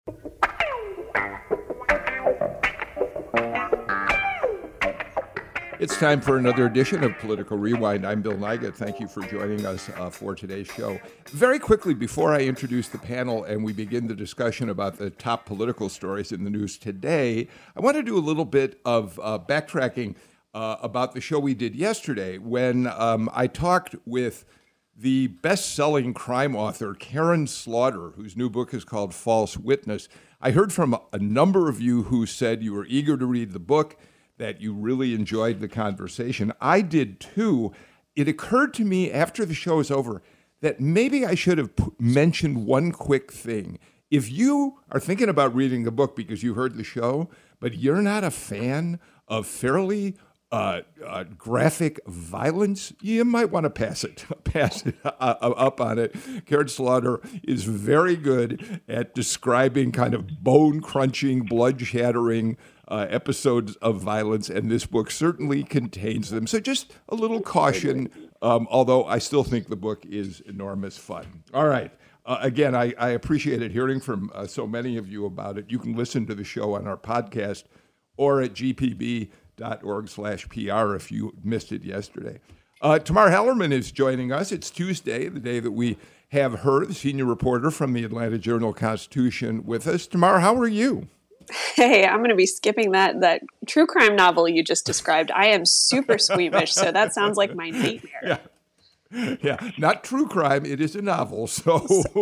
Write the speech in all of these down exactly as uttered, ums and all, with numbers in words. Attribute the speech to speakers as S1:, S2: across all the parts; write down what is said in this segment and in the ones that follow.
S1: It's time for another edition of Political Rewind. I'm Bill Nigut. Thank you for joining us uh, for today's show. Very quickly, before I introduce the panel and we begin the discussion about the top political stories in the news today, I want to do a little bit of uh, backtracking uh, about the show we did yesterday when um, I talked with the best-selling crime author, Karin Slaughter, whose new book is called False Witness. I heard from a number of you who said you were eager to read the book, that you really enjoyed the conversation. I did too. It occurred to me after the show is over that maybe I should have p- mentioned one quick thing. If you are thinking about reading the book because you heard the show, but you're not a fan of fairly uh, uh, graphic violence, you might want to pass it, pass it uh, up on it. Karin Slaughter is very good at describing kind of bone-crunching, blood-shattering Uh, episodes of violence, and this book certainly contains them. So just a little caution, um, although I still think the book is enormous fun. All right. Uh, again, I, I appreciated hearing from uh, so many of you about it. You can listen to the show on our podcast or at g p b dot org slash p r if you missed it yesterday. Uh, Tamar Hallerman is joining us. It's Tuesday, the day that we have her, the senior reporter from the Atlanta Journal-Constitution, with us. Tamar, how are you?
S2: Hey, I'm going to be skipping that that true crime novel you just described. I am super squeamish, so that sounds like my nightmare.
S1: Yeah, yeah, not true crime. It is a novel, so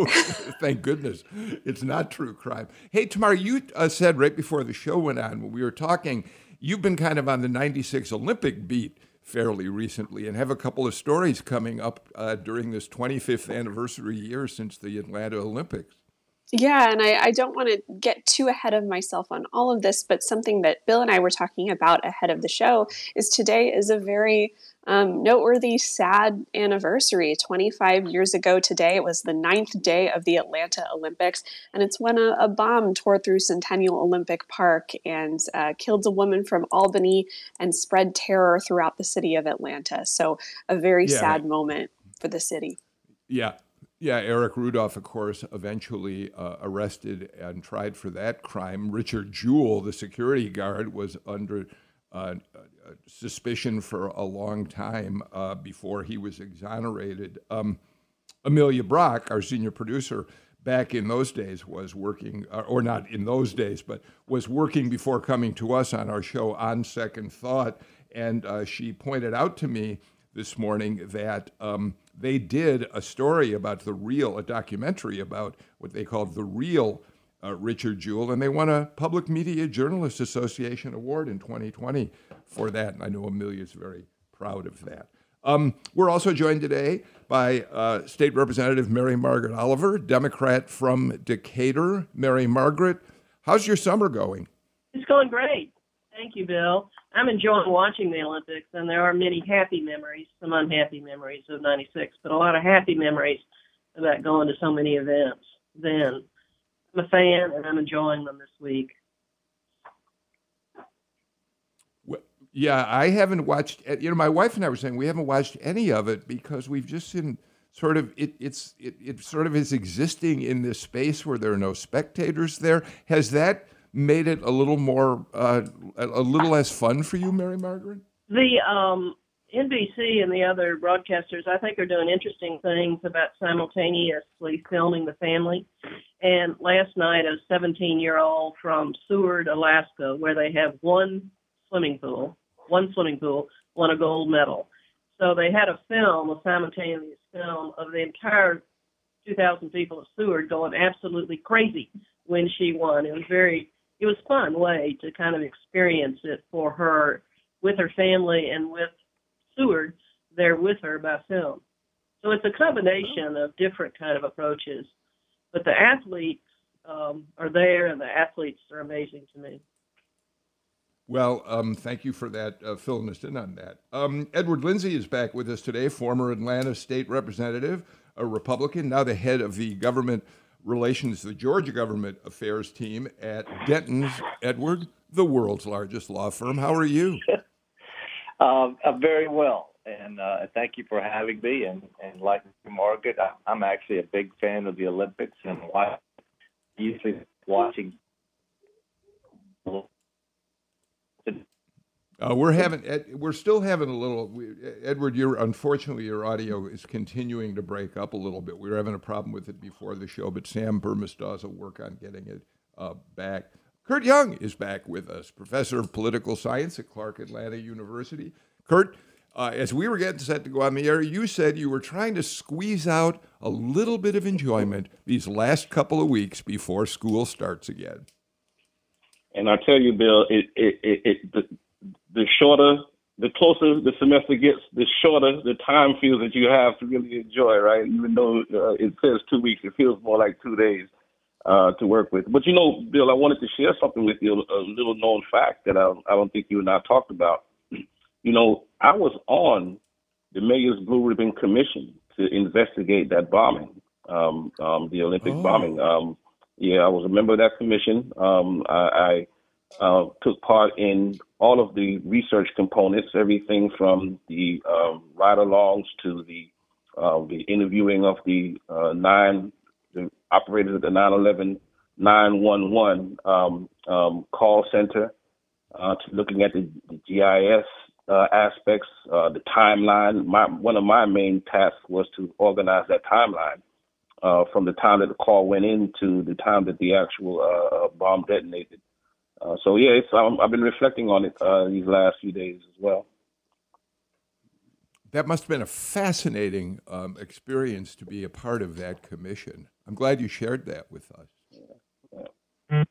S1: thank goodness it's not true crime. Hey, Tamar, you uh, said right before the show went on, when we were talking, you've been kind of on the ninety-six Olympic beat fairly recently and have a couple of stories coming up uh, during this twenty-fifth anniversary year since the Atlanta Olympics.
S2: Yeah, and I, I don't want to get too ahead of myself on all of this, but something that Bill and I were talking about ahead of the show is today is a very um, noteworthy, sad anniversary. twenty-five years ago today, it was the ninth day of the Atlanta Olympics, and it's when a, a bomb tore through Centennial Olympic Park and uh, killed a woman from Albany and spread terror throughout the city of Atlanta. So a very
S1: yeah.
S2: sad moment for the city.
S1: Yeah. Yeah, Eric Rudolph, of course, eventually uh, arrested and tried for that crime. Richard Jewell, the security guard, was under uh, suspicion for a long time uh, before he was exonerated. Um, Amelia Brock, our senior producer, back in those days was working, or not in those days, but was working before coming to us on our show On Second Thought, and uh, she pointed out to me this morning that um, they did a story about the real, a documentary about what they called the real uh, Richard Jewell, and they won a Public Media Journalists Association award in twenty twenty for that, and I know Amelia's very proud of that. Um, we're also joined today by uh, State Representative Mary Margaret Oliver, Democrat from Decatur. Mary Margaret, how's your summer going?
S3: It's going great. Thank you, Bill. I'm enjoying watching the Olympics, and there are many happy memories, some unhappy memories of ninety-six, but a lot of happy memories about going to so many events then. I'm a fan, and I'm enjoying them this week.
S1: Well, yeah, I haven't watched, you know, my wife and I were saying we haven't watched any of it because we've just seen sort of, it, it's, it, it sort of is existing in this space where there are no spectators there. Has that made it a little more, uh, a, a little less fun for you, Mary Margaret?
S3: The um, N B C and the other broadcasters, I think, are doing interesting things about simultaneously filming the family. And last night, a seventeen-year-old from Seward, Alaska, where they have one swimming pool, one swimming pool, won a gold medal. So they had a film, a simultaneous film of the entire two thousand people of Seward going absolutely crazy when she won. It was very It was a fun way to kind of experience it for her with her family and with Seward there with her by film. So it's a combination of different kind of approaches. But the athletes um, are there, and the athletes are amazing to me.
S1: Well, um, thank you for that, uh, filling us in on that. Um, Edward Lindsey is back with us today, former Atlanta state representative, a Republican, now the head of the government relations, the Georgia government affairs team at Dentons. Edward, the world's largest law firm. How are you?
S4: uh, I'm very well, and uh, thank you for having me. And, and like Margaret, I, I'm actually a big fan of the Olympics and why usually watching.
S1: Uh, we're having, Ed, we're still having a little, we, Edward, you're, unfortunately, your audio is continuing to break up a little bit. We were having a problem with it before the show, but Sam Burmistad will work on getting it uh, back. Kurt Young is back with us, professor of political science at Clark Atlanta University. Kurt, uh, as we were getting set to go on the air, you said you were trying to squeeze out a little bit of enjoyment these last couple of weeks before school starts again.
S5: And I tell you, Bill, it, it, it, it the, the shorter, the closer the semester gets, the shorter the time feels that you have to really enjoy, right? Even though uh, it says two weeks, it feels more like two days uh, to work with. But, you know, Bill, I wanted to share something with you, a little known fact that I, I don't think you and I talked about. You know, I was on the Mayor's Blue Ribbon Commission to investigate that bombing, um, um, the Olympic
S1: oh.
S5: bombing. Um, yeah, I was a member of that commission. Um, I, I Uh, took part in all of the research components, everything from the um, ride-alongs to the uh, the interviewing of the uh, nine the operators at the nine eleven nine one one um, um, call center, uh, to looking at the, the G I S uh, aspects, uh, the timeline. My, one of my main tasks was to organize that timeline uh, from the time that the call went in to the time that the actual uh, bomb detonated. Uh, so, yeah, it's, um, I've been reflecting on it uh, these last few days as well.
S1: That must have been a fascinating um, experience to be a part of that commission. I'm glad you shared that with us.
S5: Yeah. Yeah.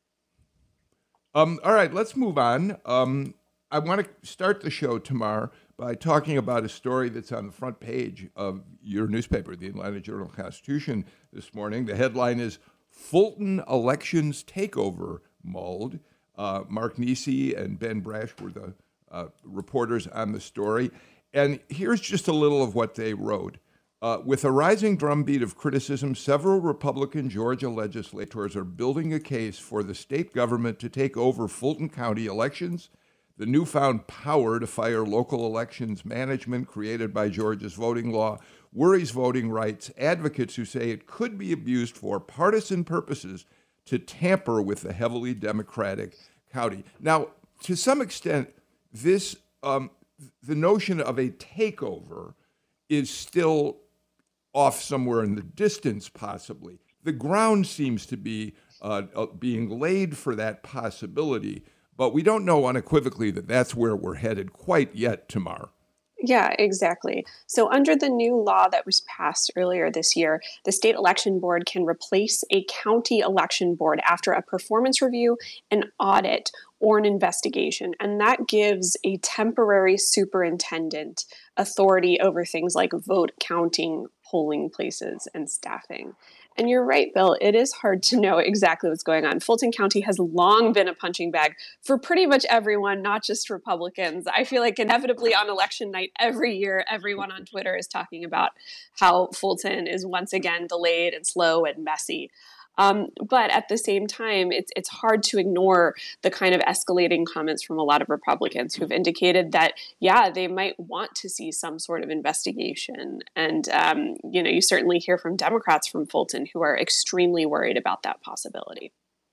S1: Um, all right, let's move on. Um, I want to start the show, Tamar, by talking about a story that's on the front page of your newspaper, the Atlanta Journal-Constitution, this morning. The headline is Fulton Elections Takeover Mold. Uh, Mark Nisi and Ben Brash were the uh, reporters on the story. And here's just a little of what they wrote. Uh, with a rising drumbeat of criticism, several Republican Georgia legislators are building a case for the state government to take over Fulton County elections. The newfound power to fire local elections management created by Georgia's voting law worries voting rights advocates who say it could be abused for partisan purposes to tamper with the heavily Democratic county. Now, to some extent, this um, the notion of a takeover is still off somewhere in the distance, possibly. The ground seems to be uh, uh, being laid for that possibility, but we don't know unequivocally that that's where we're headed quite yet, Tamar.
S2: Yeah, exactly. So under the new law that was passed earlier this year, the state election board can replace a county election board after a performance review, an audit, or an investigation. And that gives a temporary superintendent authority over things like vote counting, polling places, and staffing. And you're right, Bill, it is hard to know exactly what's going on. Fulton County has long been a punching bag for pretty much everyone, not just Republicans. I feel like inevitably on election night every year, everyone on Twitter is talking about how Fulton is once again delayed and slow and messy. Um, but at the same time, it's it's hard to ignore the kind of escalating comments from a lot of Republicans who've indicated that, yeah, they might want to see some sort of investigation. And, um, you know, you certainly hear from Democrats from Fulton who are extremely worried about that possibility.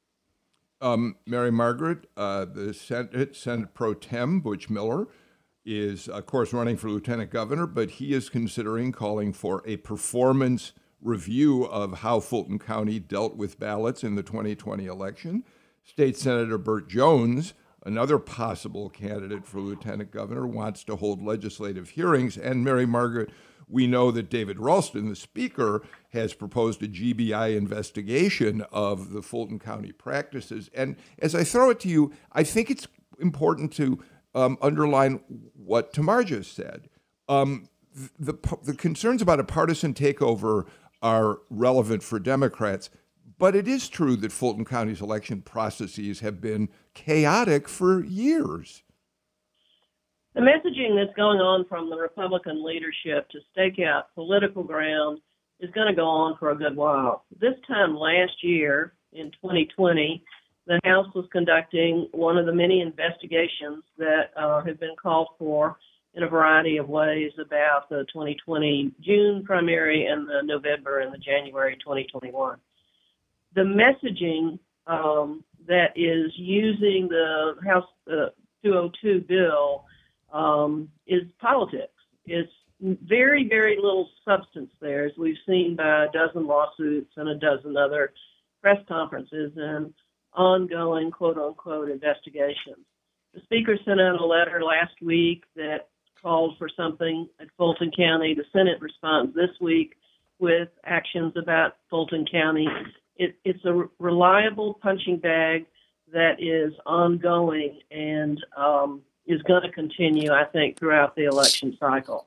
S1: Um, Mary Margaret, uh, the Senate, Senate Pro Tem, Butch Miller, is, of course, running for lieutenant governor, but he is considering calling for a performance review of how Fulton County dealt with ballots in the twenty twenty election. State Senator Burt Jones, another possible candidate for lieutenant governor, wants to hold legislative hearings. And Mary Margaret, we know that David Ralston, the speaker, has proposed a G B I investigation of the Fulton County practices. And as I throw it to you, I think it's important to um, underline what Tamar just said. Um, the, the concerns about a partisan takeover are relevant for Democrats, but it is true that Fulton County's election processes have been chaotic for years.
S3: The messaging that's going on from the Republican leadership to stake out political ground is going to go on for a good while. This time last year, in twenty twenty, the House was conducting one of the many investigations that uh, have been called for in a variety of ways about the twenty twenty June primary and the November and the January twenty twenty-one. The messaging um, that is using the House uh, two oh two bill um, is politics. It's very, very little substance there, as we've seen by a dozen lawsuits and a dozen other press conferences and ongoing quote-unquote investigations. The Speaker sent out a letter last week that called for something at Fulton County. The Senate responds this week with actions about Fulton County. It, it's a reliable punching bag that is ongoing and um, is going to continue, I think, throughout the election cycle.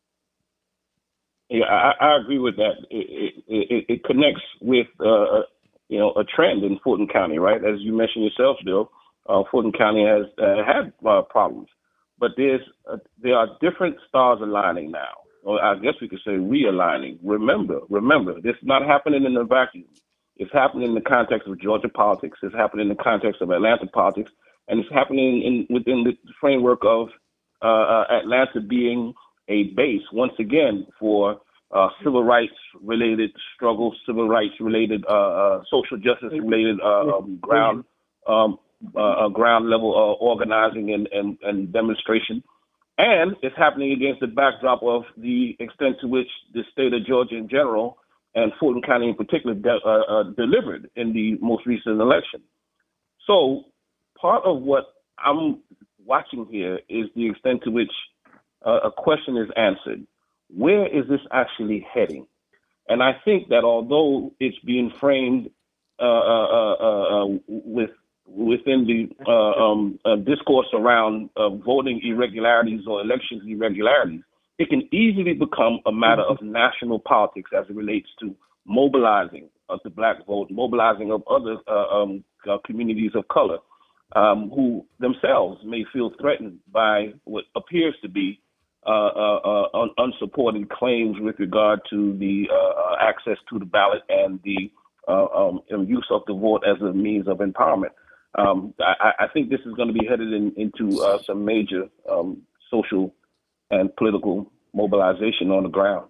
S5: Yeah, I, I agree with that. It, it, it connects with, uh, you know, a trend in Fulton County, right? As you mentioned yourself, Bill, uh, Fulton County has uh, had uh, problems, but there's uh, there are different stars aligning now. Or I guess we could say realigning. Remember, remember, this is not happening in a vacuum. It's happening in the context of Georgia politics. It's happening in the context of Atlanta politics, and it's happening in within the framework of uh, uh, Atlanta being a base once again for uh, civil rights related struggles, civil rights related, uh, uh, social justice related uh, um, ground um, uh, ground level uh, organizing and, and, and demonstration. And it's happening against the backdrop of the extent to which the state of Georgia in general and Fulton County in particular de- uh, uh, delivered in the most recent election. So part of what I'm watching here is the extent to which uh, a question is answered. Where is this actually heading? And I think that although it's being framed uh, uh, uh, uh, with within the uh, um, uh, discourse around uh, voting irregularities or elections irregularities, it can easily become a matter of national politics as it relates to mobilizing of the black vote, mobilizing of other uh, um, uh, communities of color um, who themselves may feel threatened by what appears to be uh, uh, uh, un- unsupported claims with regard to the uh, access to the ballot and the uh, um, use of the vote as a means of empowerment. Um, I, I think this is going to be headed in, into uh, some major um, social and political mobilization on the ground.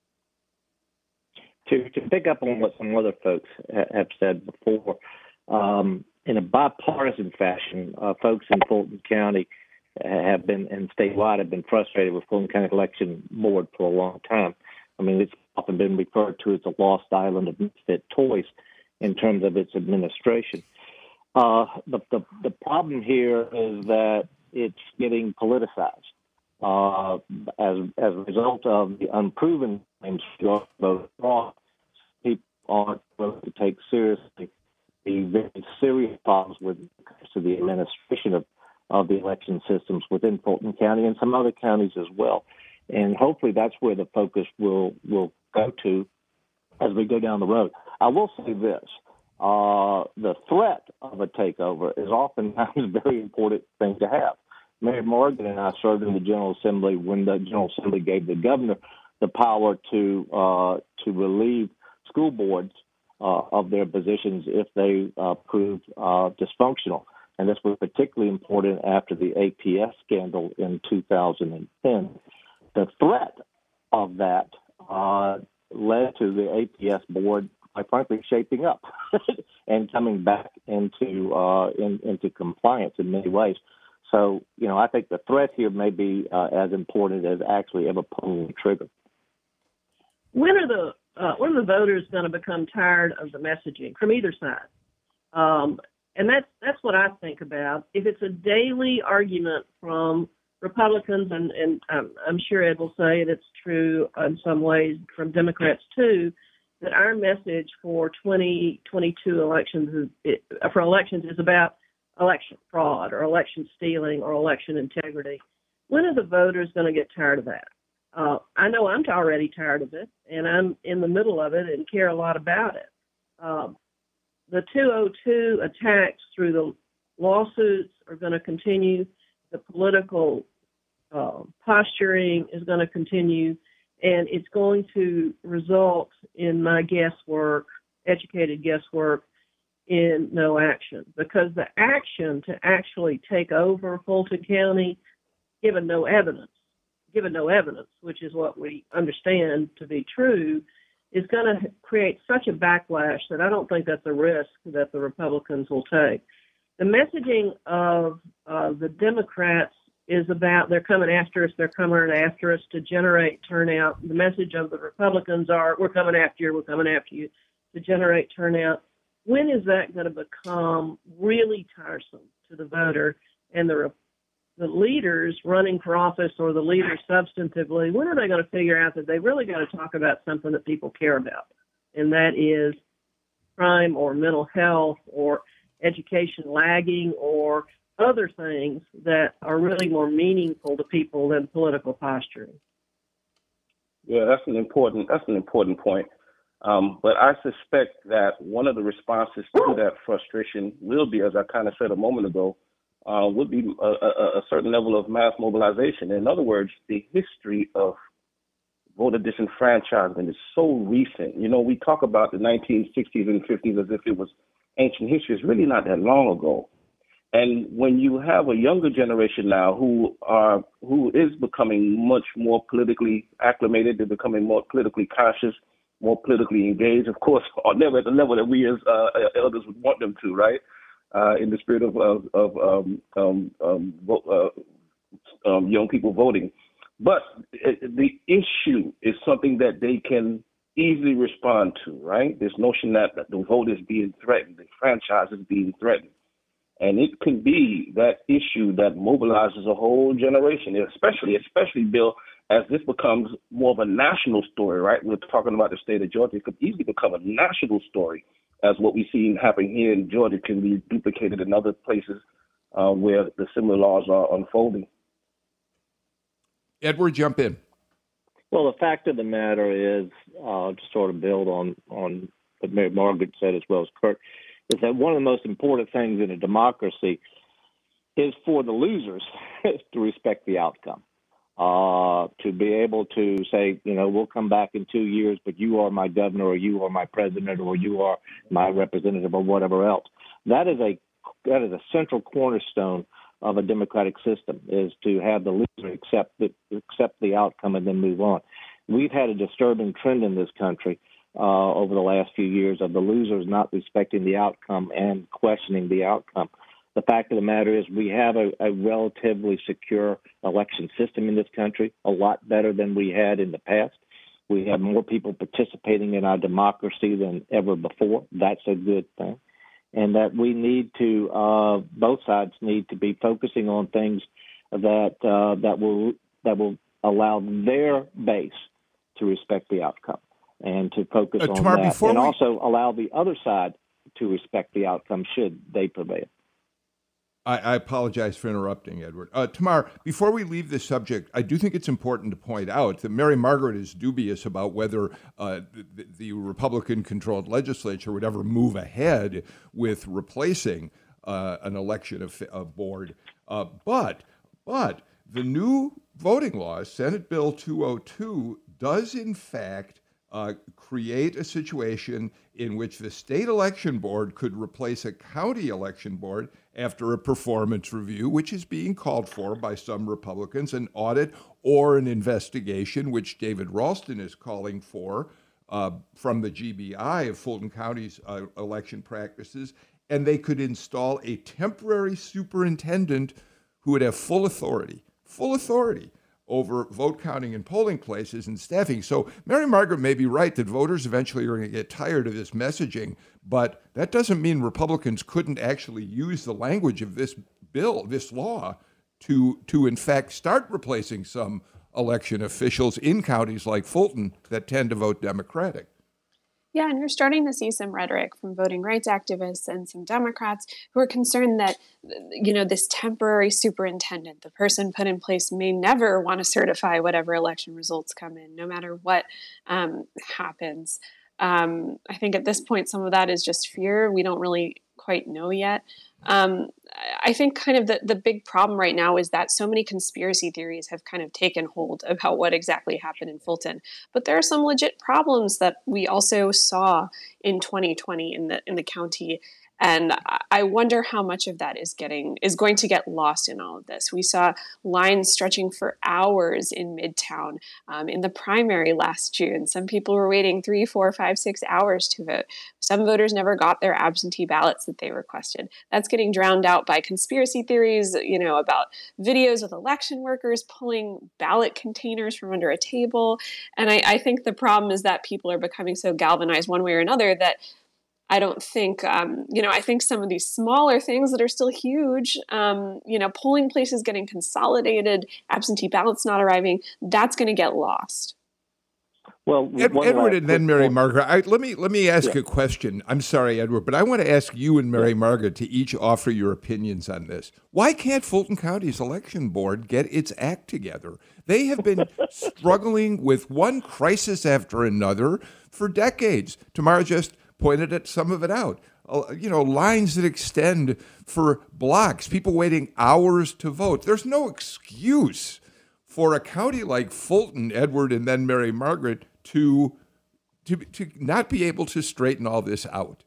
S4: To, to pick up on what some other folks ha- have said before, um, in a bipartisan fashion, uh, folks in Fulton County have been, and statewide, have been frustrated with Fulton County Election Board for a long time. I mean, it's often been referred to as a lost island of misfit toys in terms of its administration. Uh, the, the the problem here is that it's getting politicized uh, as as a result of the unproven claims of fraud. People aren't willing to take seriously the very serious problems with to the administration of, of the election systems within Fulton County and some other counties as well. And hopefully that's where the focus will will go to as we go down the road. I will say this. Uh, the threat of a takeover is oftentimes a very important thing to have. Mary Morgan and I served in the General Assembly when the General Assembly gave the governor the power to uh, to relieve school boards uh, of their positions if they uh, proved uh, dysfunctional. And this was particularly important after the A P S scandal in two thousand ten. The threat of that uh, led to the A P S board, quite frankly, shaping up and coming back into uh, in, into compliance in many ways. So, you know, I think the threat here may be uh, as important as actually ever pulling the trigger.
S3: When are the uh, when are the voters going to become tired of the messaging from either side? Um, and that's that's what I think about. If it's a daily argument from Republicans, and, and I'm, I'm sure Ed will say it's true in some ways from Democrats too, that our message for twenty twenty-two elections is, it, for elections is about election fraud or election stealing or election integrity. When are the voters going to get tired of that? Uh, I know I'm already tired of it, and I'm in the middle of it and care a lot about it. Um, the two oh two attacks through the lawsuits are going to continue. The political uh, posturing is going to continue. And it's going to result in my guesswork, educated guesswork, in no action. Because the action to actually take over Fulton County, given no evidence, given no evidence, which is what we understand to be true, is going to create such a backlash that I don't think that's a risk that the Republicans will take. The messaging of uh, the Democrats is about they're coming after us, they're coming after us to generate turnout. The message of the Republicans are, we're coming after you, we're coming after you to generate turnout. When is that going to become really tiresome to the voter? And the the leaders running for office or the leaders substantively, when are they going to figure out that they really got to talk about something that people care about? And that is crime or mental health or education lagging or other things that are really more meaningful to people than political posturing.
S5: Yeah, that's an important that's an important point. Um, but I suspect that one of the responses to that frustration will be, as I kind of said a moment ago, uh, would be a, a, a certain level of mass mobilization. In other words, the history of voter disenfranchisement is so recent. You know, we talk about the nineteen sixties and fifties as if it was ancient history. It's really not that long ago. And when you have a younger generation now who are who is becoming much more politically acclimated, they're becoming more politically conscious, more politically engaged, of course, are never at the level that we as uh, elders would want them to, right? Uh, in the spirit of, of, of um, um, um, uh, um, young people voting. But it, the issue is something that they can easily respond to, right? This notion that, that the vote is being threatened, the franchise is being threatened. And it can be that issue that mobilizes a whole generation, especially, especially, Bill, as this becomes more of a national story, right? We're talking about the state of Georgia. It could easily become a national story, as what we've seen happen here in Georgia can be duplicated in other places uh, where the similar laws are unfolding.
S1: Edward, jump in.
S4: Well, the fact of the matter is, uh, to sort of build on, on what Mary Margaret said as well as Kurt, is that one of the most important things in a democracy is for the losers to respect the outcome. Uh, to be able to say, you know, we'll come back in two years, but you are my governor or you are my president or you are my representative or whatever else. That is a that is a central cornerstone of a democratic system, is to have the loser accept the, accept the outcome and then move on. We've had a disturbing trend in this country uh, over the last few years of the losers not respecting the outcome and questioning the outcome. The fact of the matter is we have a, a relatively secure election system in this country, a lot better than we had in the past. We have more people participating in our democracy than ever before. That's a good thing. And that we need to, uh, both sides need to be focusing on things that uh, that will that will allow their base to respect the outcome and to focus
S1: uh,
S4: on
S1: Tamar,
S4: that, and
S1: we...
S4: also allow the other side to respect the outcome should they prevail.
S1: I, I apologize for interrupting, Edward. Uh, Tamar, before we leave this subject, I do think it's important to point out that Mary Margaret is dubious about whether uh, the, the Republican-controlled legislature would ever move ahead with replacing uh, an election of, of board. Uh, but, but the new voting law, Senate Bill two oh two, does in fact Uh, create a situation in which the state election board could replace a county election board after a performance review, which is being called for by some Republicans, an audit or an investigation, which David Ralston is calling for uh, from the G B I of Fulton County's uh, election practices. And they could install a temporary superintendent who would have full authority, full authority over vote counting and polling places and staffing. So Mary Margaret may be right that voters eventually are going to get tired of this messaging, but that doesn't mean Republicans couldn't actually use the language of this bill, this law, to, to in fact start replacing some election officials in counties like Fulton that tend to vote Democratic.
S2: Yeah, and you're starting to see some rhetoric from voting rights activists and some Democrats who are concerned that, you know, this temporary superintendent, the person put in place, may never want to certify whatever election results come in, no matter what um, happens. Um, I think at this point, some of that is just fear. We don't really quite know yet. Um, I think kind of the, the big problem right now is that so many conspiracy theories have kind of taken hold about what exactly happened in Fulton. But there are some legit problems that we also saw in twenty twenty in the in the county And I wonder how much of that is getting is going to get lost in all of this. We saw lines stretching for hours in Midtown um, in the primary last June. Some people were waiting three, four, five, six hours to vote. Some voters never got their absentee ballots that they requested. That's getting drowned out by conspiracy theories, you know, about videos with election workers pulling ballot containers from under a table. And I, I think the problem is that people are becoming so galvanized one way or another that I don't think, um, you know, I think some of these smaller things that are still huge, um, you know, polling places getting consolidated, absentee ballots not arriving, that's going to get lost.
S4: Well,
S1: Ed, Edward and then Mary
S4: point.
S1: Margaret. I, let me let me ask
S4: Yeah.
S1: a question. I'm sorry, Edward, but I want to ask you and Mary Margaret to each offer your opinions on this. Why can't Fulton County's election board get its act together? They have been struggling with one crisis after another for decades. Tamara just pointed at some of it out. Uh, you know, lines that extend for blocks, people waiting hours to vote. There's no excuse for a county like Fulton, Edward, and then Mary Margaret to to to not be able to straighten all this out.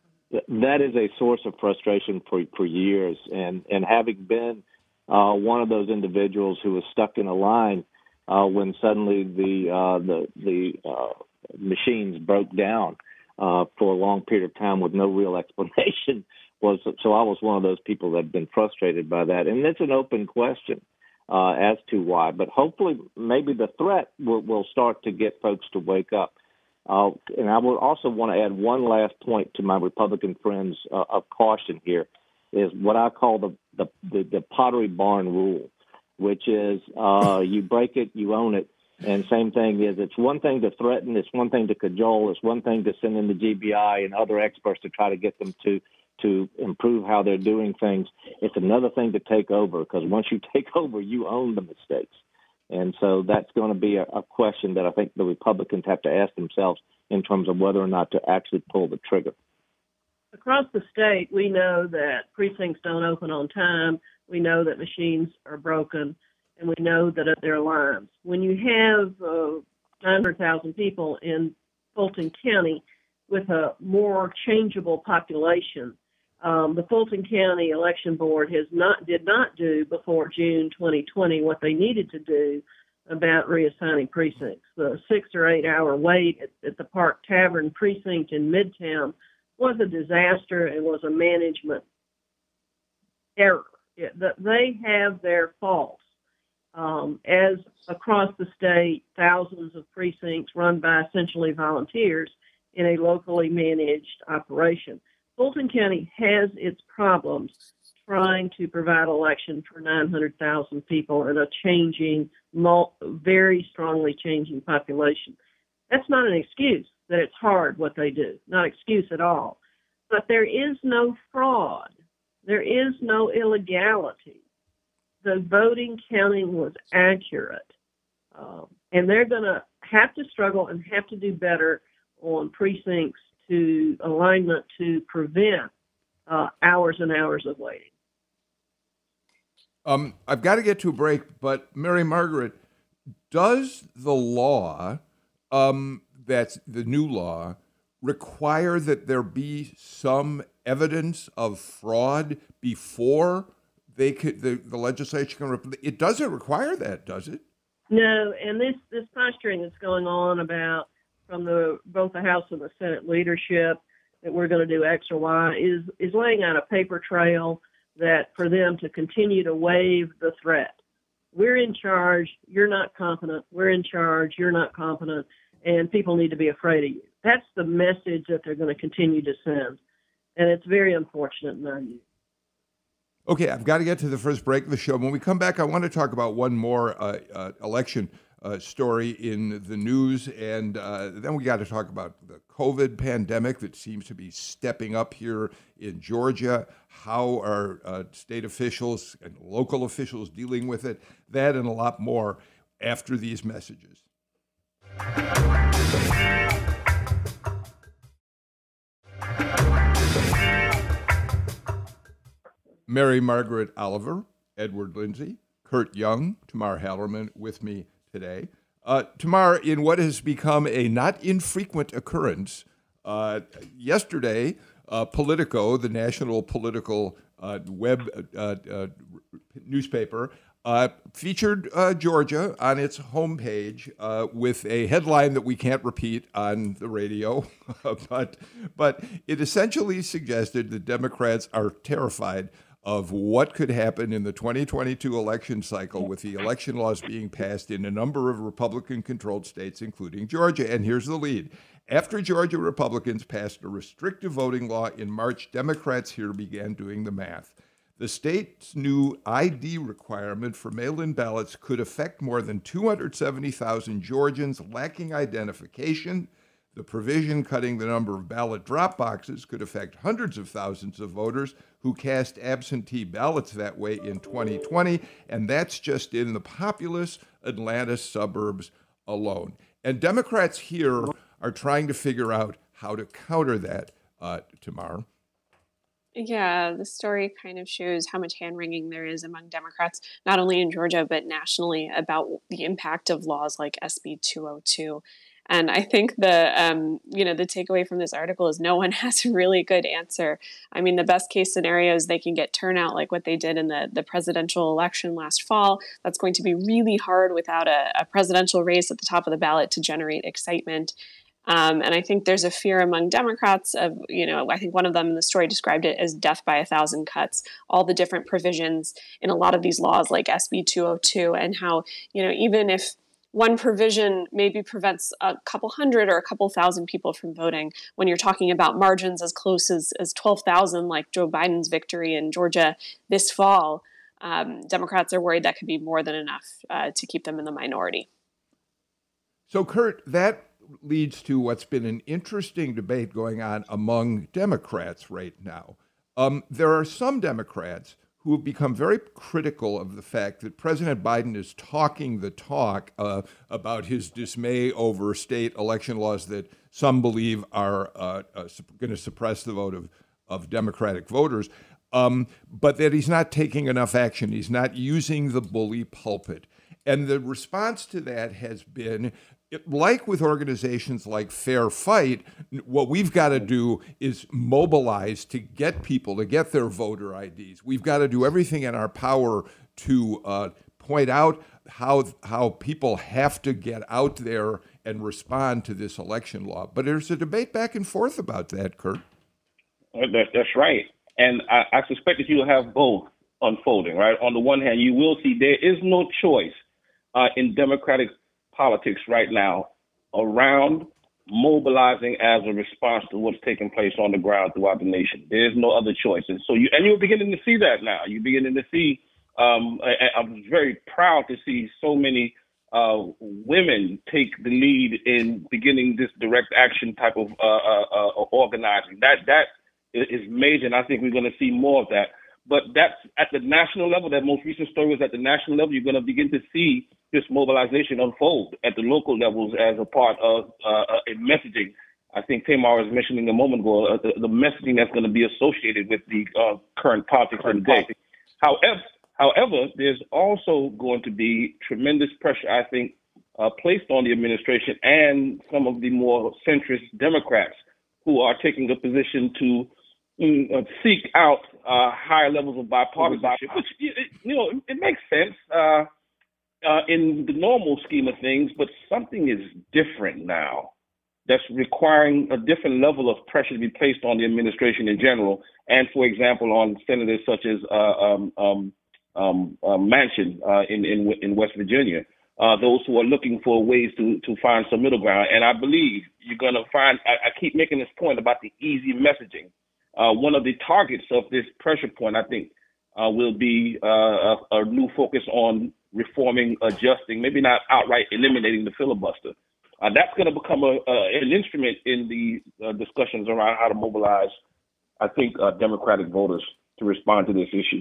S4: That is a source of frustration for for years, and and having been uh, one of those individuals who was stuck in a line uh, when suddenly the uh, the the uh, machines broke down uh, for a long period of time with no real explanation, was so I was one of those people that have been frustrated by that, and it's an open question uh, as to why. But hopefully, maybe the threat will, will start to get folks to wake up. Uh, and I would also want to add one last point to my Republican friends uh, of caution here, is what I call the, the, the, the Pottery Barn rule, which is uh, you break it, you own it. And same thing is it's one thing to threaten, it's one thing to cajole, it's one thing to send in the G B I and other experts to try to get them to to improve how they're doing things. It's another thing to take over, because once you take over, you own the mistakes. And so that's going to be a, a question that I think the Republicans have to ask themselves in terms of whether or not to actually pull the trigger.
S3: Across the state, we know that precincts don't open on time. We know that machines are broken, and we know that there are lines. When you have uh, nine hundred thousand people in Fulton County with a more changeable population, Um, the Fulton County Election Board has not did not do before June twenty twenty what they needed to do about reassigning precincts. The six or eight hour wait at, at the Park Tavern precinct in Midtown was a disaster and was a management error. It, the, they have their faults. Um, as across the state, thousands of precincts run by essentially volunteers in a locally managed operation. Fulton County has its problems trying to provide election for nine hundred thousand people in a changing, very strongly changing population. That's not an excuse that it's hard what they do, not an excuse at all. But there is no fraud. There is no illegality. The voting counting was accurate. Um, and they're going to have to struggle and have to do better on precincts to alignment to prevent uh, hours and hours of waiting.
S1: Um, I've got to get to a break, but Mary Margaret, does the law, um, that's the new law, require that there be some evidence of fraud before they could, the, the legislature can? It doesn't require that, does it?
S3: No, and this this posturing that's going on about from the both the House and the Senate leadership that we're going to do X or Y is is laying out a paper trail that for them to continue to waive the threat. We're in charge, you're not competent, we're in charge, you're not competent, and people need to be afraid of you. That's the message that they're going to continue to send, and it's very unfortunate in our view.
S1: Okay, I've got to get to the first break of the show. When we come back, I want to talk about one more uh, uh, election uh, story in the news, and uh, then we got to talk about the COVID pandemic that seems to be stepping up here in Georgia. How are uh, state officials and local officials dealing with it? That and a lot more after these messages. Mary Margaret Oliver, Edward Lindsay, Kurt Young, Tamar Hallerman with me today. Uh, Tamar, in what has become a not infrequent occurrence, uh, yesterday uh, Politico, the national political uh, web uh, uh, newspaper, uh, featured uh, Georgia on its homepage uh, with a headline that we can't repeat on the radio, but but it essentially suggested that Democrats are terrified of what could happen in the twenty twenty-two election cycle with the election laws being passed in a number of Republican-controlled states, including Georgia. And here's the lead. After Georgia Republicans passed a restrictive voting law in March, Democrats here began doing the math. The state's new I D requirement for mail-in ballots could affect more than two hundred seventy thousand Georgians lacking identification. The provision cutting the number of ballot drop boxes could affect hundreds of thousands of voters who cast absentee ballots that way in twenty twenty, and that's just in the populous Atlanta suburbs alone. And Democrats here are trying to figure out how to counter that, uh, Tamar.
S2: Yeah, the story kind of shows how much hand-wringing there is among Democrats, not only in Georgia, but nationally, about the impact of laws like S B two oh two. And I think the, um, you know, the takeaway from this article is no one has a really good answer. I mean, the best case scenario is they can get turnout like what they did in the, the presidential election last fall. That's going to be really hard without a, a presidential race at the top of the ballot to generate excitement. Um, and I think there's a fear among Democrats of, you know, I think one of them in the story described it as death by a thousand cuts, all the different provisions in a lot of these laws like S B two oh two, and how, you know, even if one provision maybe prevents a couple hundred or a couple thousand people from voting, when you're talking about margins as close as, as twelve thousand, like Joe Biden's victory in Georgia this fall, um, Democrats are worried that could be more than enough uh, to keep them in the minority.
S1: So, Kurt, that leads to what's been an interesting debate going on among Democrats right now. Um, there are some Democrats who have become very critical of the fact that President Biden is talking the talk uh, about his dismay over state election laws that some believe are uh, uh, going to suppress the vote of, of Democratic voters, um, but that he's not taking enough action. He's not using the bully pulpit. And the response to that has been, It, like with organizations like Fair Fight, what we've got to do is mobilize to get people, to get their voter I Ds. We've got to do everything in our power to uh, point out how how people have to get out there and respond to this election law. But there's a debate back and forth about that, Kurt.
S5: That, that's right. And I, I suspect that you'll have both unfolding, right? On the one hand, you will see there is no choice uh, in Democratic politics right now around mobilizing as a response to what's taking place on the ground throughout the nation. There's no other choice. And so you, and you're beginning to see that now. You're beginning to see, um, I, I'm very proud to see so many uh, women take the lead in beginning this direct action type of uh, uh, uh, organizing. That That is major, and I think we're going to see more of that. But that's at the national level. That most recent story was at the national level. You're going to begin to see this mobilization unfold at the local levels as a part of uh, a messaging. I think Tamar was mentioning a moment ago, uh, the, the messaging that's going to be associated with the uh, current politics of the day. However, however, there's also going to be tremendous pressure, I think, uh, placed on the administration and some of the more centrist Democrats who are taking a position to uh, seek out uh, higher levels of bipartisanship, which, you know, it, it makes sense. Uh, Uh, in the normal scheme of things, but something is different now that's requiring a different level of pressure to be placed on the administration in general, and, for example, on senators such as uh, um, um, um, uh, Manchin uh, in, in in West Virginia, uh, those who are looking for ways to, to find some middle ground. And I believe you're going to find, I, I keep making this point about the easy messaging. Uh, one of the targets of this pressure point, I think, uh, will be uh, a, a new focus on reforming, adjusting, maybe not outright eliminating the filibuster. Uh, that's going to become a, uh, an instrument in the uh, discussions around how to mobilize, I think, uh, Democratic voters to respond to this issue.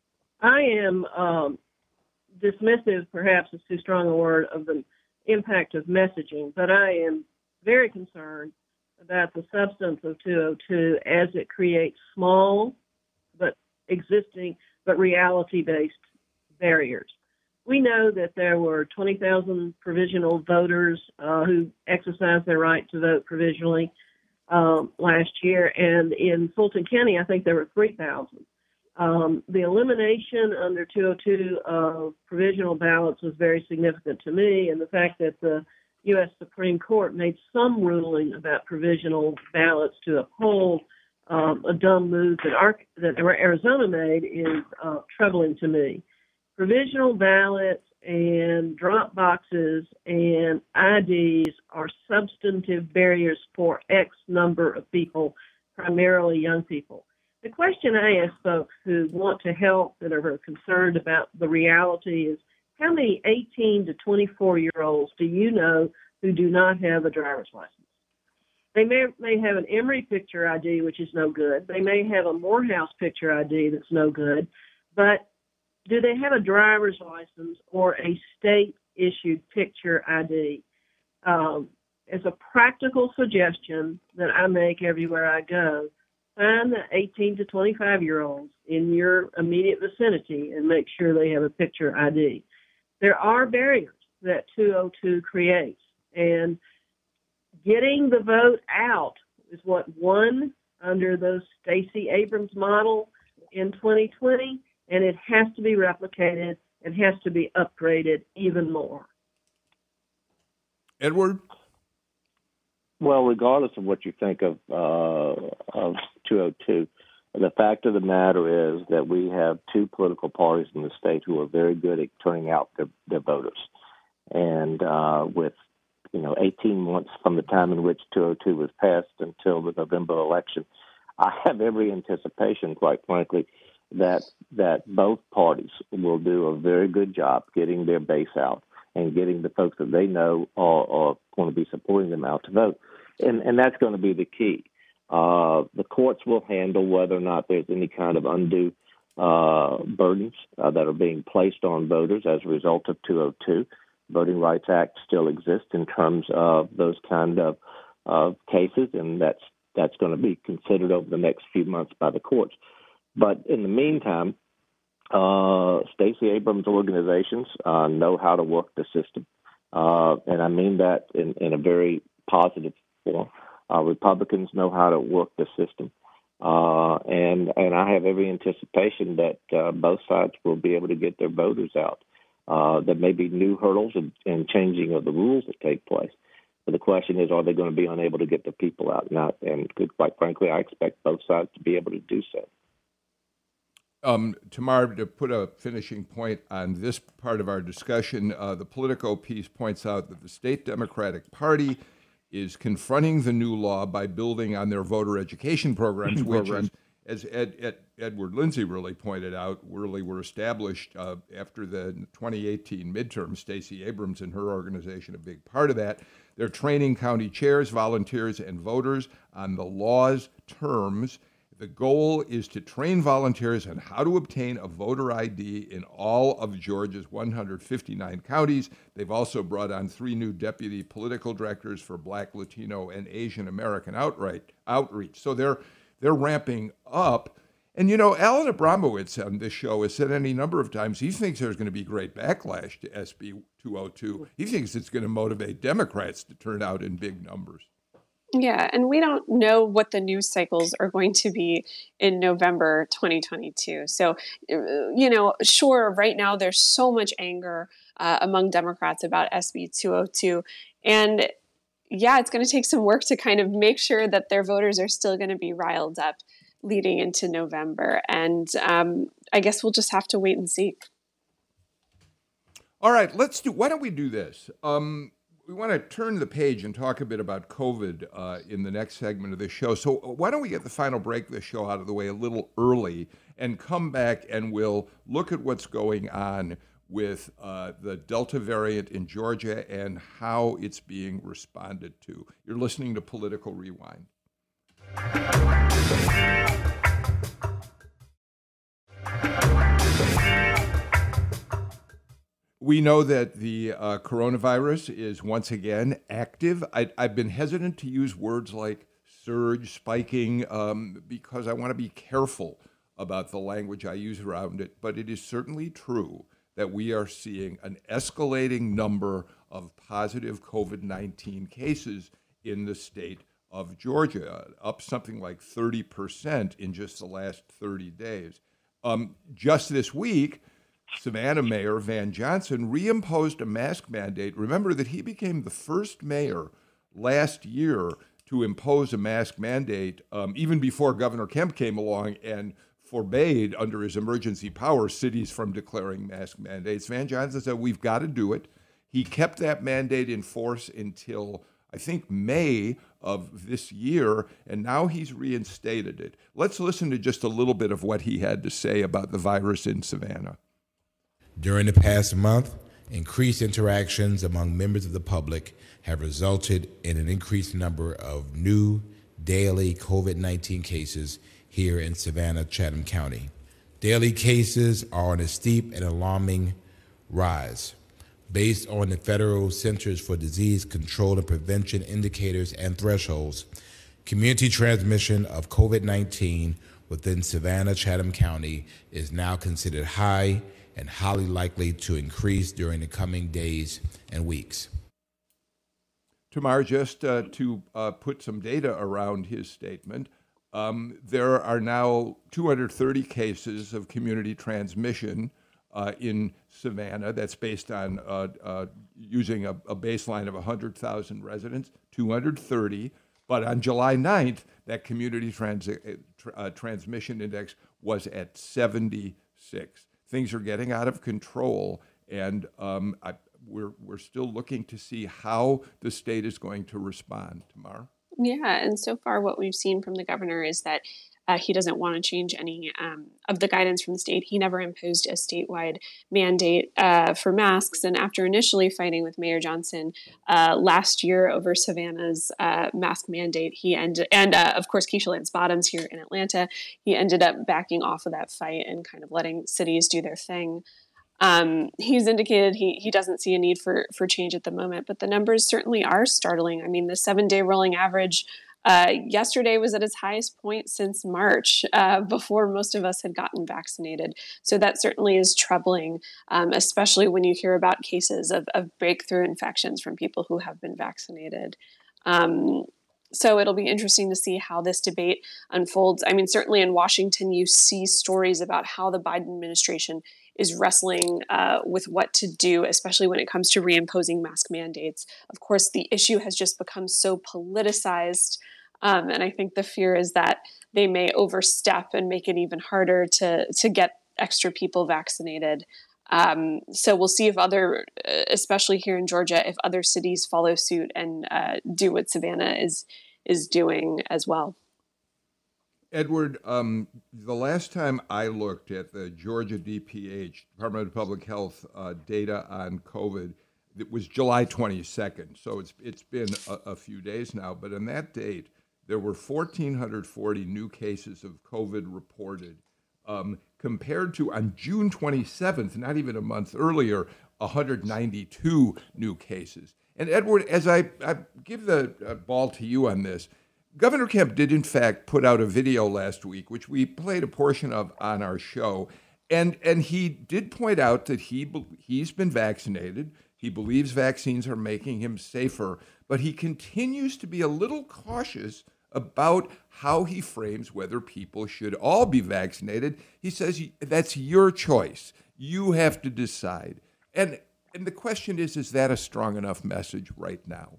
S3: I am um, dismissive, perhaps is too strong a word, of the impact of messaging, but I am very concerned about the substance of two oh two as it creates small but existing but reality-based barriers. We know that there were twenty thousand provisional voters uh, who exercised their right to vote provisionally. um, last year, and in Fulton County, I think there were three thousand. Um, the elimination under two oh two of provisional ballots was very significant to me, and the fact that the U S Supreme Court made some ruling about provisional ballots to uphold um, a dumb move that, Ar- that Arizona made is uh, troubling to me. Provisional ballots and drop boxes and I Ds are substantive barriers for X number of people, primarily young people. The question I ask folks who want to help and are concerned about the reality is, how many eighteen to twenty-four-year-olds do you know who do not have a driver's license? They may, may have an Emory picture I D, which is no good. They may have a Morehouse picture I D that's no good. But do they have a driver's license or a state-issued picture I D? Um, as a practical suggestion that I make everywhere I go, find the eighteen to twenty-five-year-olds in your immediate vicinity and make sure they have a picture I D. There are barriers that two oh two creates, and getting the vote out is what won under the Stacey Abrams model in twenty twenty, and it has to be replicated and has to be upgraded even more.
S1: Edward?
S4: Well, regardless of what you think of uh, of two oh two, the fact of the matter is that we have two political parties in the state who are very good at turning out their, their voters. And uh, with, you know, eighteen months from the time in which two oh two was passed until the November election, I have every anticipation, quite frankly, that that both parties will do a very good job getting their base out and getting the folks that they know are, are going to be supporting them out to vote. And, and that's going to be the key. Uh, the courts will handle whether or not there's any kind of undue uh, burdens uh, that are being placed on voters as a result of two oh two. Voting Rights Act still exists in terms of those kind of uh, cases, and that's that's going to be considered over the next few months by the courts. But in the meantime, uh, Stacey Abrams' organizations uh, know how to work the system, uh, and I mean that in, in a very positive form. Uh, Republicans know how to work the system, uh, and and I have every anticipation that uh, both sides will be able to get their voters out. Uh, there may be new hurdles and, and changing of the rules that take place, but the question is, are they going to be unable to get the people out? Now, and quite frankly, I expect both sides to be able to do so.
S1: Um, Tamar, to put a finishing point on this part of our discussion, uh, the Politico piece points out that the state Democratic Party is confronting the new law by building on their voter education programs, which, is, as Ed, Ed, Edward Lindsay really pointed out, really were established uh, after the twenty eighteen midterm. Stacey Abrams and her organization, a big part of that. They're training county chairs, volunteers, and voters on the law's terms. The goal is to train volunteers on how to obtain a voter I D in all of Georgia's one hundred fifty-nine counties. They've also brought on three new deputy political directors for Black, Latino, and Asian American outright, outreach. So they're they're ramping up. And, you know, Alan Abramowitz on this show has said any number of times he thinks there's going to be great backlash to S B two oh two. He thinks it's going to motivate Democrats to turn out in big numbers.
S2: Yeah, and we don't know what the news cycles are going to be in November twenty twenty-two. So, you know, sure, right now there's so much anger uh, among Democrats about S B two oh two. And yeah, it's going to take some work to kind of make sure that their voters are still going to be riled up leading into November. And um, I guess we'll just have to wait and see.
S1: All right, let's do, why don't we do this? Um, We want to turn the page and talk a bit about COVID uh, in the next segment of the show. So why don't we get the final break of the show out of the way a little early and come back and we'll look at what's going on with uh, the Delta variant in Georgia and how it's being responded to. You're listening to Political Rewind. We know that the uh, coronavirus is once again active. I, I've been hesitant to use words like surge, spiking, um, because I want to be careful about the language I use around it. But it is certainly true that we are seeing an escalating number of positive COVID nineteen cases in the state of Georgia, up something like thirty percent in just the last thirty days. Um, just this week, Savannah Mayor Van Johnson reimposed a mask mandate. Remember that he became the first mayor last year to impose a mask mandate, um, even before Governor Kemp came along and forbade, under his emergency power, cities from declaring mask mandates. Van Johnson said, we've got to do it. He kept that mandate in force until, I think, May of this year, and now he's reinstated it. Let's listen to just a little bit of what he had to say about the virus in Savannah.
S6: During the past month, increased interactions among members of the public have resulted in an increased number of new daily COVID nineteen cases here in Savannah, Chatham County. Daily cases are on a steep and alarming rise. Based on the Federal Centers for Disease Control and Prevention indicators and thresholds, community transmission of COVID nineteen within Savannah, Chatham County is now considered high and highly likely to increase during the coming days and weeks.
S1: Tamar, just uh, to uh, put some data around his statement, um, there are now two hundred thirty cases of community transmission uh, in Savannah. That's based on uh, uh, using a, a baseline of one hundred thousand residents, two hundred thirty. But on July ninth, that community trans- uh, transmission index was at seventy-six. Things are getting out of control, and um, I, we're we're still looking to see how the state is going to respond. Tamar?
S2: Yeah, and so far what we've seen from the governor is that uh, he doesn't want to change any um, of the guidance from the state. He never imposed a statewide mandate uh, for masks, and after initially fighting with Mayor Johnson uh, last year over Savannah's uh, mask mandate, he ended, and uh, of course Keisha Lance Bottoms here in Atlanta, he ended up backing off of that fight and kind of letting cities do their thing. Um, he's indicated he he doesn't see a need for for change at the moment, but the numbers certainly are startling. I mean, the seven-day rolling average uh, yesterday was at its highest point since March, uh, before most of us had gotten vaccinated. So that certainly is troubling, um, especially when you hear about cases of, of breakthrough infections from people who have been vaccinated. Um, So it'll be interesting to see how this debate unfolds. I mean, certainly in Washington, you see stories about how the Biden administration is wrestling uh, with what to do, especially when it comes to reimposing mask mandates. Of course, the issue has just become so politicized. Um, and I think the fear is that they may overstep and make it even harder to, to get extra people vaccinated. Um, so we'll see if other, especially here in Georgia, if other cities follow suit and uh, do what Savannah is is doing as well.
S1: Edward, um, the last time I looked at the Georgia D P H, Department of Public Health, uh, data on COVID, it was July twenty-second. So it's it's been a, a few days now. But on that date, there were one thousand four hundred forty new cases of COVID reported. Um, compared to on June twenty-seventh, not even a month earlier, one hundred ninety-two new cases. And Edward, as I, I give the uh, ball to you on this, Governor Kemp did in fact put out a video last week, which we played a portion of on our show. And and he did point out that he he's been vaccinated. He believes vaccines are making him safer, but he continues to be a little cautious about how he frames whether people should all be vaccinated. He says that's your choice. You have to decide. And and the question is, is that a strong enough message right now?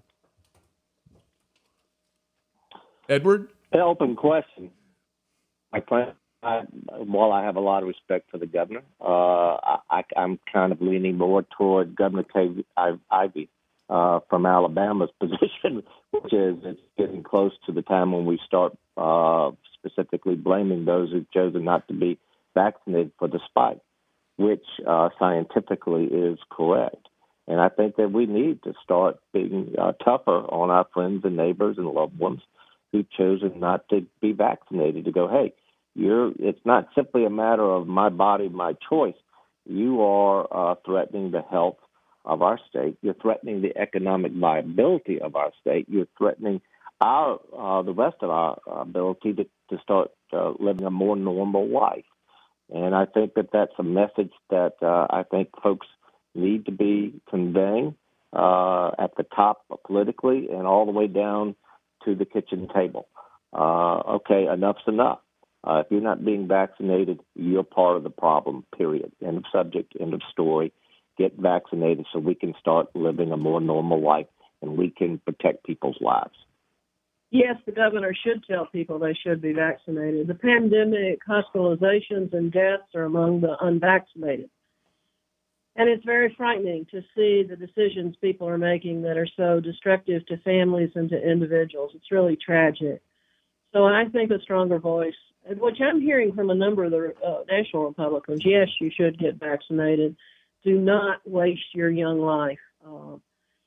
S1: Edward?
S4: An open question. My friend, I, while I have a lot of respect for the governor, uh, I, I'm kind of leaning more toward Governor Kay Ivey uh, from Alabama's position, which is it's getting close to the time when we start uh, specifically blaming those who've chosen not to be vaccinated for the spike, which uh, scientifically is correct. And I think that we need to start being uh, tougher on our friends and neighbors and loved ones who've chosen not to be vaccinated, to go, hey, you're. It's not simply a matter of my body, my choice. You are uh, threatening the health of our state. You're threatening the economic viability of our state. You're threatening our uh, the rest of our ability to, to start uh, living a more normal life. And I think that that's a message that uh, I think folks need to be conveying uh, at the top politically and all the way down to the kitchen table. Uh, okay, enough's enough. Uh, if you're not being vaccinated, you're part of the problem, period. End of subject, end of story. Get vaccinated so we can start living a more normal life and we can protect people's lives.
S3: Yes, the governor should tell people they should be vaccinated. The pandemic, hospitalizations, and deaths are among the unvaccinated. And it's very frightening to see the decisions people are making that are so destructive to families and to individuals. It's really tragic. So I think a stronger voice, which I'm hearing from a number of the uh, national Republicans, yes, you should get vaccinated. Do not waste your young life. Uh,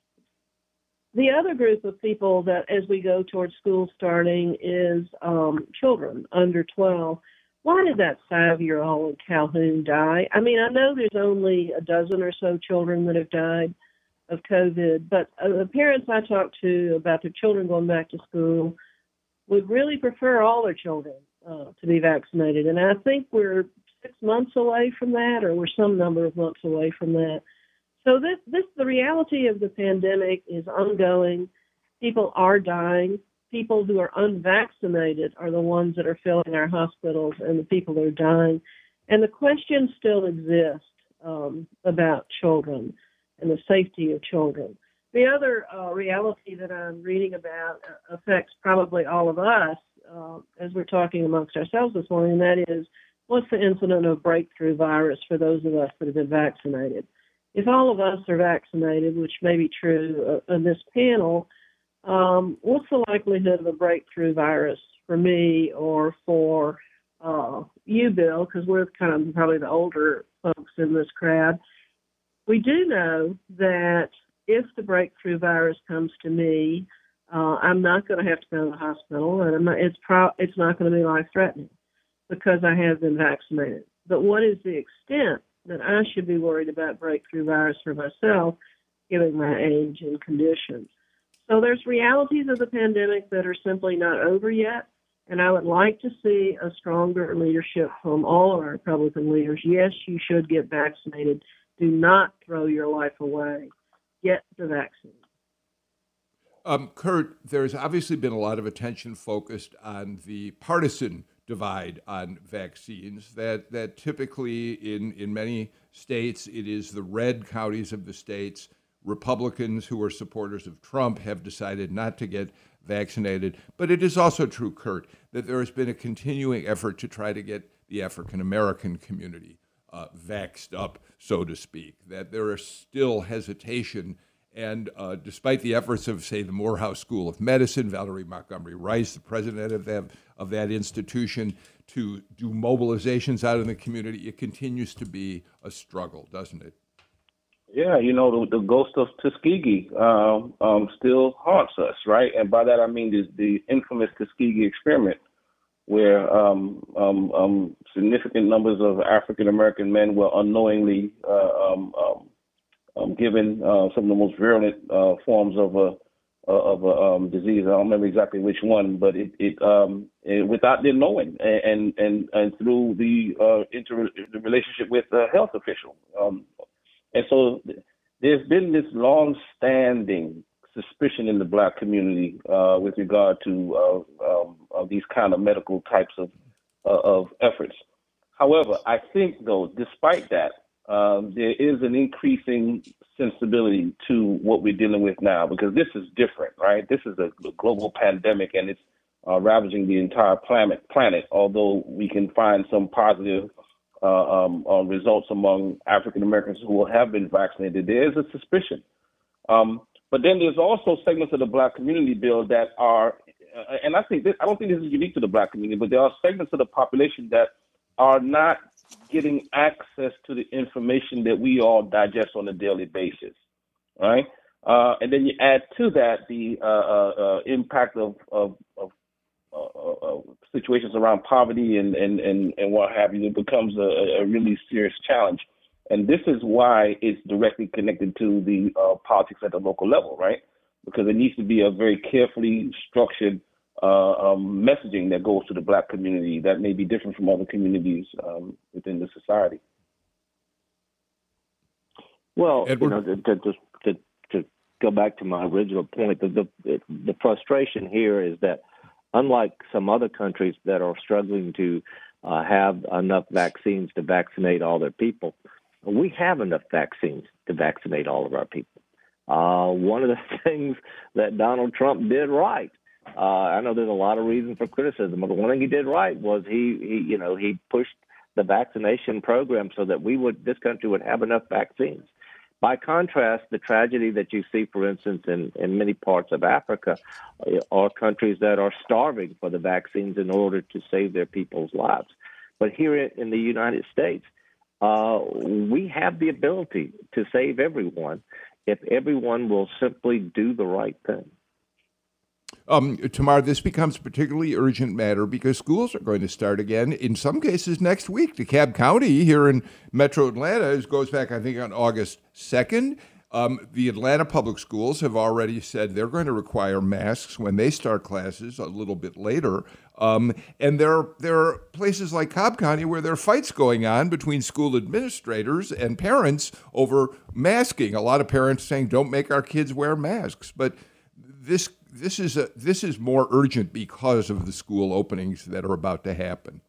S3: the other group of people that, as we go towards school starting, is um, children under twelve. Why did that five-year-old in Calhoun die? I mean, I know there's only a dozen or so children that have died of COVID, but uh, the parents I talked to about their children going back to school would really prefer all their children uh, to be vaccinated. And I think we're six months away from that, or we're some number of months away from that. So this, this, the reality of the pandemic is ongoing. People are dying. People who are unvaccinated are the ones that are filling our hospitals and the people that are dying. And the question still exists um, about children and the safety of children. The other uh, reality that I'm reading about affects probably all of us uh, as we're talking amongst ourselves this morning, and that is, what's the incident of breakthrough virus for those of us that have been vaccinated? If all of us are vaccinated, which may be true uh, in this panel, um, what's the likelihood of a breakthrough virus for me or for uh, you, Bill, because we're kind of probably the older folks in this crowd? We do know that if the breakthrough virus comes to me, uh, I'm not going to have to go to the hospital, and I'm not, it's, pro- it's not going to be life-threatening because I have been vaccinated. But what is the extent that I should be worried about breakthrough virus for myself, given my age and conditions? So there's realities of the pandemic that are simply not over yet, and I would like to see a stronger leadership from all of our Republican leaders. Yes, you should get vaccinated. Do not throw your life away. Get the vaccine.
S1: Um, Kurt, there's obviously been a lot of attention focused on the partisan divide on vaccines, that that typically in, in many states, it is the red counties of the states. Republicans who are supporters of Trump have decided not to get vaccinated. But it is also true, Kurt, that there has been a continuing effort to try to get the African-American community uh, vaxxed up, so to speak, that there is still hesitation. And uh, despite the efforts of, say, the Morehouse School of Medicine, Valerie Montgomery Rice, the president of that, of that institution, to do mobilizations out in the community, it continues to be a struggle, doesn't it?
S5: Yeah, you know, the, the ghost of Tuskegee um, um, still haunts us, right? And by that I mean the, the infamous Tuskegee experiment, where um, um, um, significant numbers of African-American men were unknowingly uh, um, um, um, given uh, some of the most virulent uh, forms of a of a um, disease. I don't remember exactly which one, but it, it, um, it without their knowing, and and and through the uh, inter the relationship with the health official. Um, And so there's been this long-standing suspicion in the Black community uh, with regard to uh, um, uh, these kind of medical types of uh, of efforts. However, I think, though, despite that, um, there is an increasing sensibility to what we're dealing with now, because this is different, right? This is a global pandemic, and it's uh, ravaging the entire planet. Planet. Although we can find some positive Uh, um, uh, results among African Americans who have been vaccinated, there is a suspicion. Um, but then there's also segments of the Black community, Bill, that are, uh, and I think this, I don't think this is unique to the Black community, but there are segments of the population that are not getting access to the information that we all digest on a daily basis, right? Uh, and then you add to that the uh, uh, uh, impact of, of, of Uh, uh, situations around poverty and, and, and, and what have you. It becomes a, a really serious challenge. And this is why it's directly connected to the uh, politics at the local level, right? Because it needs to be a very carefully structured uh, um, messaging that goes to the Black community that may be different from other communities um, within the society.
S4: Well,
S1: Edward?
S4: you know, to, to, to, to go back to my original point. The, the the frustration here is that, unlike some other countries that are struggling to uh, have enough vaccines to vaccinate all their people, we have enough vaccines to vaccinate all of our people. Uh, one of the things that Donald Trump did right, uh, I know there's a lot of reasons for criticism, but the one thing he did right was he, he, you know, he pushed the vaccination program so that we would, this country would have enough vaccines. By contrast, the tragedy that you see, for instance, in, in many parts of Africa are countries that are starving for the vaccines in order to save their people's lives. But here in the United States, uh, we have the ability to save everyone if everyone will simply do the right thing.
S1: Um, Tamar, this becomes a particularly urgent matter because schools are going to start again, in some cases next week. DeKalb County here in Metro Atlanta goes back, I think, on August second. Um, the Atlanta Public Schools have already said they're going to require masks when they start classes a little bit later. Um, and there, there are places like Cobb County where there are fights going on between school administrators and parents over masking. A lot of parents saying, don't make our kids wear masks. But this This is a, this is more urgent because of the school openings that are about to happen.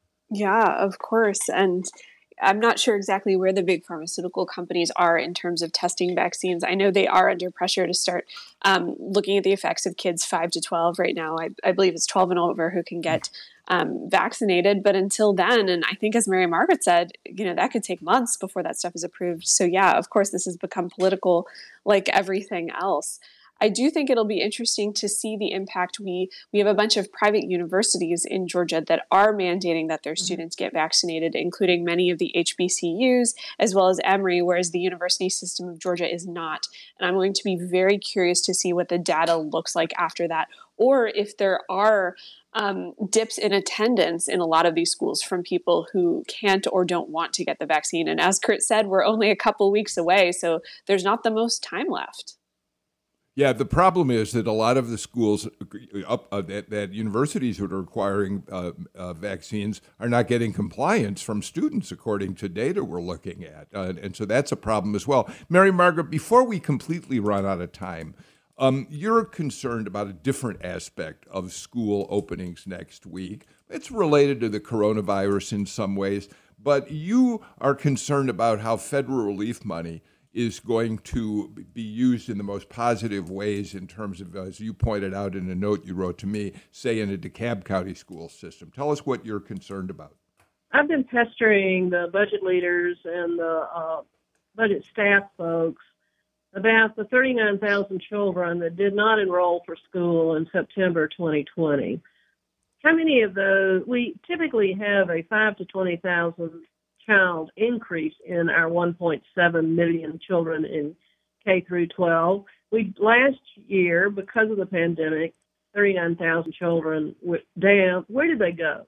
S2: Yeah, of course. And I'm not sure exactly where the big pharmaceutical companies are in terms of testing vaccines. I know they are under pressure to start um, looking at the effects of kids five to twelve right now. I, I believe it's twelve and over who can get um, vaccinated. But until then, and I think as Mary Margaret said, you know, that could take months before that stuff is approved. So yeah, of course, this has become political like everything else. I do think it'll be interesting to see the impact. We we have a bunch of private universities in Georgia that are mandating that their mm-hmm. students get vaccinated, including many of the H B C Us, as well as Emory, whereas the university system of Georgia is not. And I'm going to be very curious to see what the data looks like after that, or if there are um, dips in attendance in a lot of these schools from people who can't or don't want to get the vaccine. And as Kurt said, we're only a couple weeks away, so there's not the most time left.
S1: Yeah, the problem is that a lot of the schools up uh, that, that universities that are requiring uh, uh, vaccines are not getting compliance from students, according to data we're looking at. Uh, and so that's a problem as well. Mary Margaret, before we completely run out of time, um, you're concerned about a different aspect of school openings next week. It's related to the coronavirus in some ways, but you are concerned about how federal relief money is going to be used in the most positive ways in terms of, as you pointed out in a note you wrote to me, say in a DeKalb County school system. Tell us what you're concerned about.
S3: I've been pestering the budget leaders and the uh, budget staff folks about the thirty-nine thousand children that did not enroll for school in September twenty twenty. How many of those, we typically have a five to twenty thousand child increase in our one point seven million children in K through twelve. We last year, because of the pandemic, thirty-nine thousand children went down. Where did they go?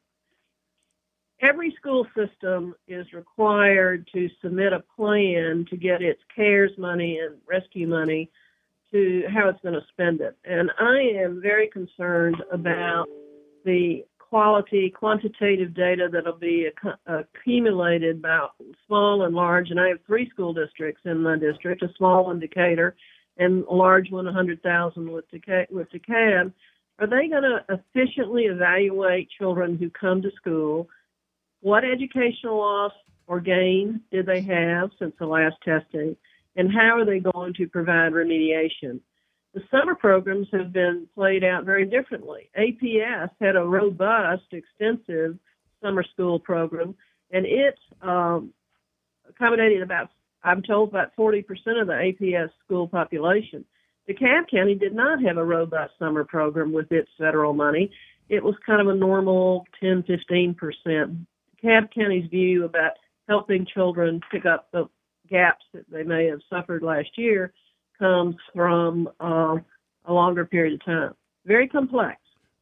S3: Every school system is required to submit a plan to get its CARES money and rescue money to how it's going to spend it. And I am very concerned about the quality, quantitative data that'll be accumulated by small and large, and I have three school districts in my district, a small one, Decatur, and a large one, one hundred thousand with Deca- with DeKalb. Are they going to efficiently evaluate children who come to school? What educational loss or gain did they have since the last testing, and how are they going to provide remediation? The summer programs have been played out very differently. A P S had a robust, extensive summer school program, and it um, accommodated about, I'm told, about forty percent of the A P S school population. DeKalb County did not have a robust summer program with its federal money. It was kind of a normal ten, fifteen percent. DeKalb County's view about helping children pick up the gaps that they may have suffered last year comes from uh, a longer period of time. Very complex.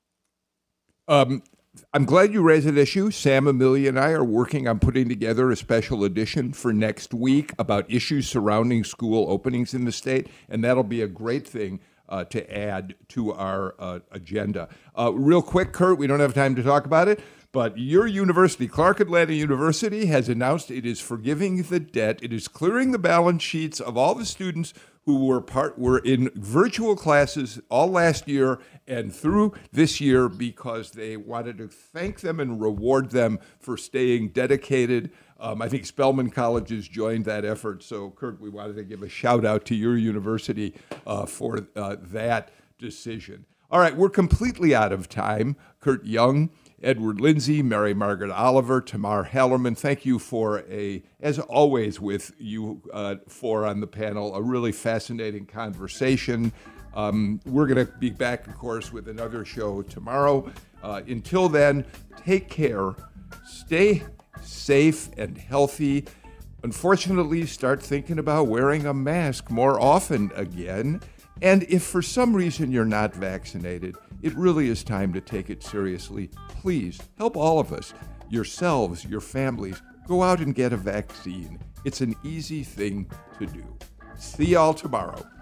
S1: Um, I'm glad you raised that issue. Sam, Amelia, and I are working on putting together a special edition for next week about issues surrounding school openings in the state, and that'll be a great thing uh, to add to our uh, agenda. Uh, real quick, Kurt, we don't have time to talk about it, but your university, Clark Atlanta University, has announced it is forgiving the debt. It is clearing the balance sheets of all the students who were part were in virtual classes all last year and through this year because they wanted to thank them and reward them for staying dedicated. Um, I think Spelman College has joined that effort. So, Kurt, we wanted to give a shout out to your university uh, for uh, that decision. All right, we're completely out of time. Kurt Young, Edward Lindsay, Mary Margaret Oliver, Tamar Hallerman, thank you for a, as always with you uh, four on the panel, a really fascinating conversation. Um, we're going to be back, of course, with another show tomorrow. Uh, until then, take care, stay safe and healthy. Unfortunately, start thinking about wearing a mask more often again. And if for some reason you're not vaccinated, it really is time to take it seriously. Please help all of us, yourselves, your families, go out and get a vaccine. It's an easy thing to do. See y'all tomorrow.